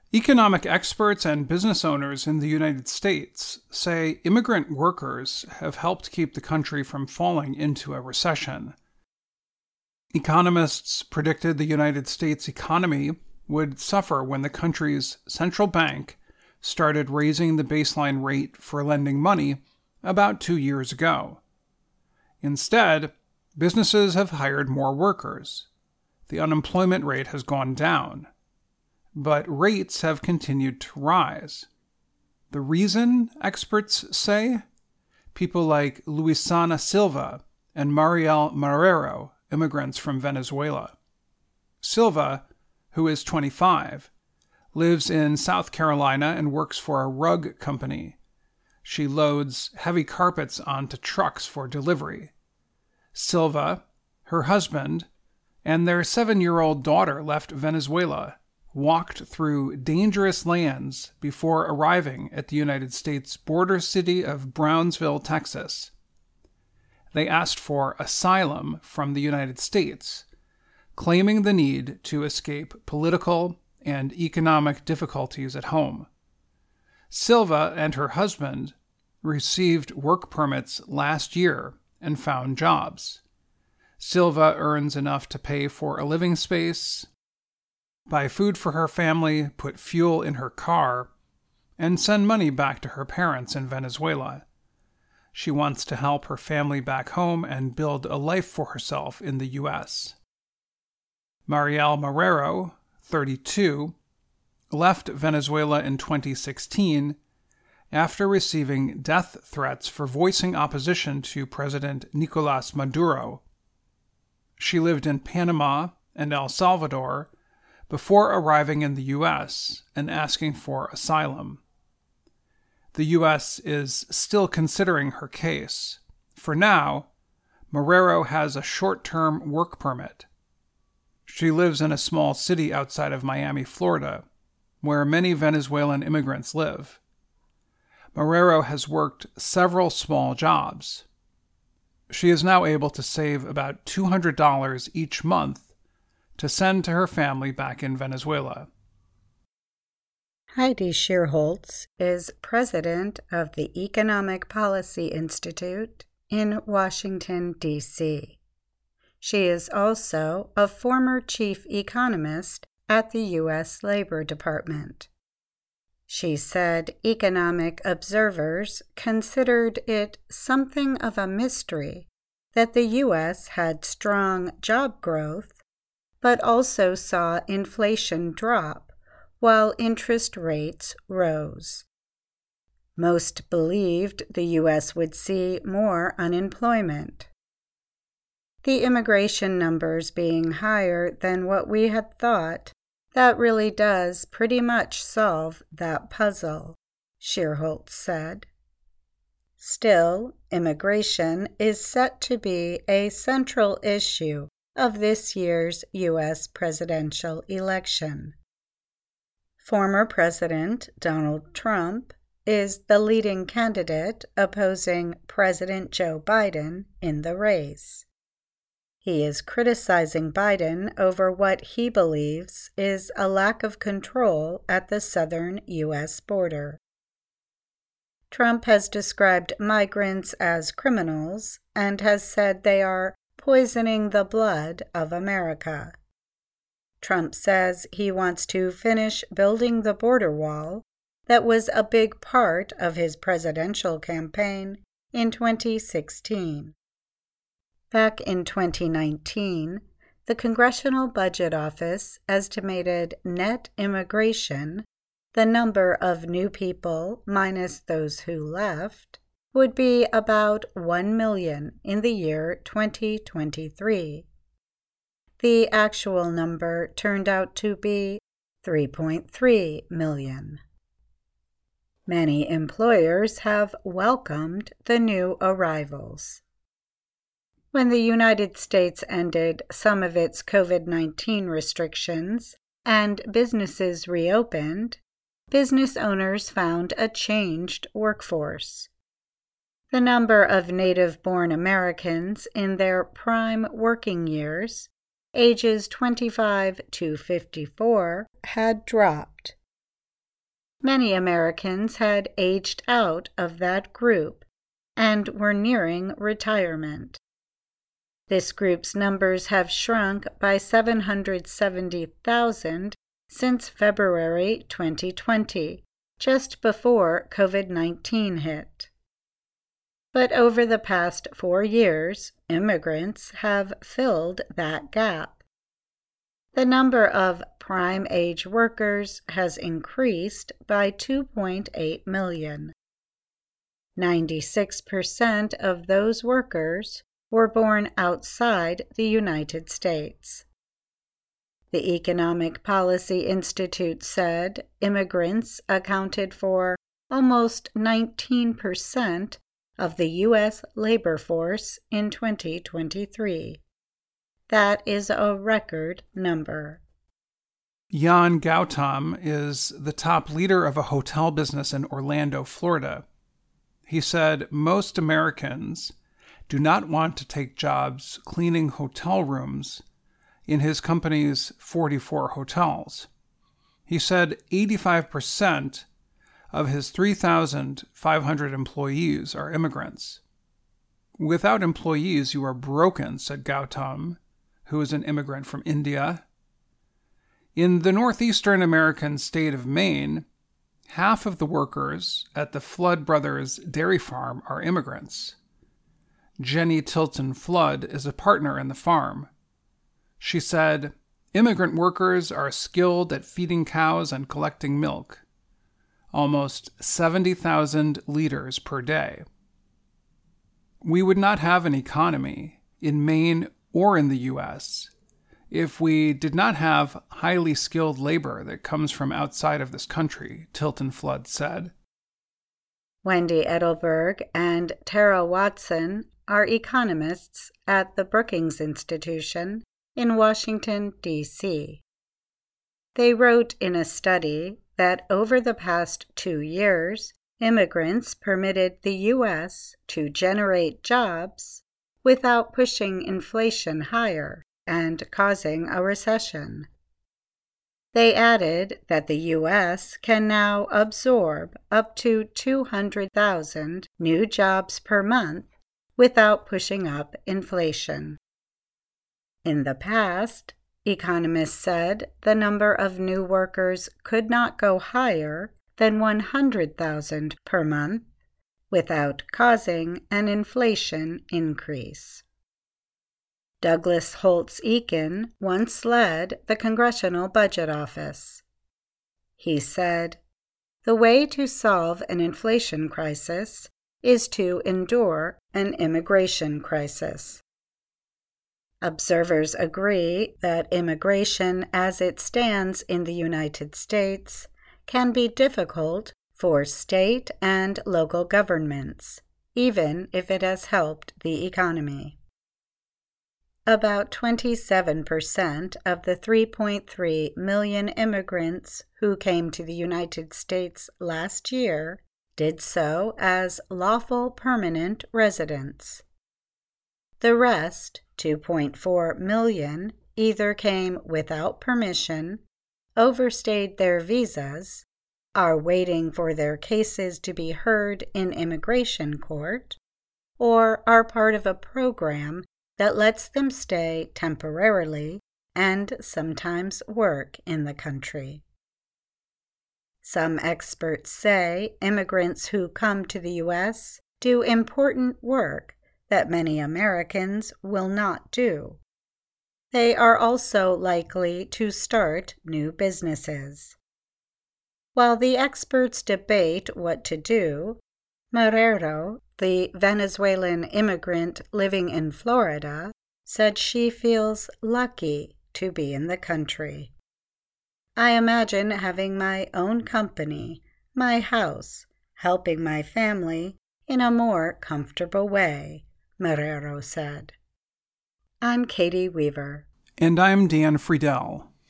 Economic experts and business owners in the United States say immigrant workers have helped keep the country from falling into a recession. Economists predicted the United States economy would suffer when the country's central bank started raising the baseline rate for lending money about 2 years ago. Instead, businesses have hired more workers. The unemployment rate has gone down, but rates have continued to rise. The reason, experts say? People like Luisana Silva and Mariel Marrero, immigrants from Venezuela. Silva, who is 25, lives in South Carolina and works for a rug company. She loads heavy carpets onto trucks for delivery. Silva, her husband, and their 7-year-old daughter left Venezuela, walked through dangerous lands before arriving at the United States border city of Brownsville, Texas. They asked for asylum from the United States, claiming the need to escape political and economic difficulties at home. Silva and her husband received work permits last year and found jobs. Silva earns enough to pay for a living space, buy food for her family, put fuel in her car, and send money back to her parents in Venezuela. She wants to help her family back home and build a life for herself in the U.S. Mariel Marrero, 32, left Venezuela in 2016 after receiving death threats for voicing opposition to President Nicolás Maduro. She lived in Panama and El Salvador before arriving in the U.S. and asking for asylum. The U.S. is still considering her case. For now, Marrero has a short-term work permit. She lives in a small city outside of Miami, Florida, where many Venezuelan immigrants live. Marrero has worked several small jobs. She is now able to save about $200 each month to send to her family back in Venezuela. Heidi Shierholz is president of the Economic Policy Institute in Washington, D.C. She is also a former chief economist at the U.S. Labor Department. She said economic observers considered it something of a mystery that the U.S. had strong job growth, but also saw inflation drop while interest rates rose. Most believed the U.S. would see more unemployment. The immigration numbers being higher than what we had thought, that really does pretty much solve that puzzle, Shierholz said. Still, immigration is set to be a central issue of this year's U.S. presidential election. Former President Donald Trump is the leading candidate opposing President Joe Biden in the race. He is criticizing Biden over what he believes is a lack of control at the southern U.S. border. Trump has described migrants as criminals and has said they are poisoning the blood of America. Trump says he wants to finish building the border wall that was a big part of his presidential campaign in 2016. Back in 2019, the Congressional Budget Office estimated net immigration, the number of new people minus those who left, would be about 1 million in the year 2023. The actual number turned out to be 3.3 million. Many employers have welcomed the new arrivals. When the United States ended some of its COVID-19 restrictions and businesses reopened, business owners found a changed workforce. The number of native-born Americans in their prime working years, ages 25 to 54, had dropped. Many Americans had aged out of that group and were nearing retirement. This group's numbers have shrunk by 770,000 since February 2020, just before COVID-19 hit. But over the past 4 years, immigrants have filled that gap. The number of prime-age workers has increased by 2.8 million. 96% of those workers were born outside the United States. The Economic Policy Institute said immigrants accounted for almost 19% of the U.S. labor force in 2023. That is a record number. Jan Gautam is the top leader of a hotel business in Orlando, Florida. He said most Americans do not want to take jobs cleaning hotel rooms in his company's 44 hotels. He said 85% of his 3,500 employees are immigrants. Without employees, you are broken, said Gautam, who is an immigrant from India. In the northeastern American state of Maine, half of the workers at the Flood Brothers dairy farm are immigrants. Jenny Tilton Flood is a partner in the farm. She said, immigrant workers are skilled at feeding cows and collecting milk, almost 70,000 liters per day. We would not have an economy in Maine or in the U.S. if we did not have highly skilled labor that comes from outside of this country, Tilton Flood said. Wendy Edelberg and Tara Watson are economists at the Brookings Institution in Washington, D.C. They wrote in a study that over the past 2 years, immigrants permitted the U.S. to generate jobs without pushing inflation higher and causing a recession. They added that the U.S. can now absorb up to 200,000 new jobs per month without pushing up inflation. In the past, economists said the number of new workers could not go higher than 100,000 per month without causing an inflation increase. Douglas Holtz-Eakin once led the Congressional Budget Office. He said, "The way to solve an inflation crisis is to endure an immigration crisis." Observers agree that immigration as it stands in the United States can be difficult for state and local governments, even if it has helped the economy. About 27% of the 3.3 million immigrants who came to the United States last year did so as lawful permanent residents. The rest, 2.4 million, either came without permission, overstayed their visas, are waiting for their cases to be heard in immigration court, or are part of a program that lets them stay temporarily and sometimes work in the country. Some experts say immigrants who come to the U.S. do important work that many Americans will not do. They are also likely to start new businesses. While the experts debate what to do, Marrero, the Venezuelan immigrant living in Florida, said she feels lucky to be in the country. "I imagine having my own company, my house, helping my family in a more comfortable way," Marrero said. I'm Katie Weaver. And I'm Dan Friedel.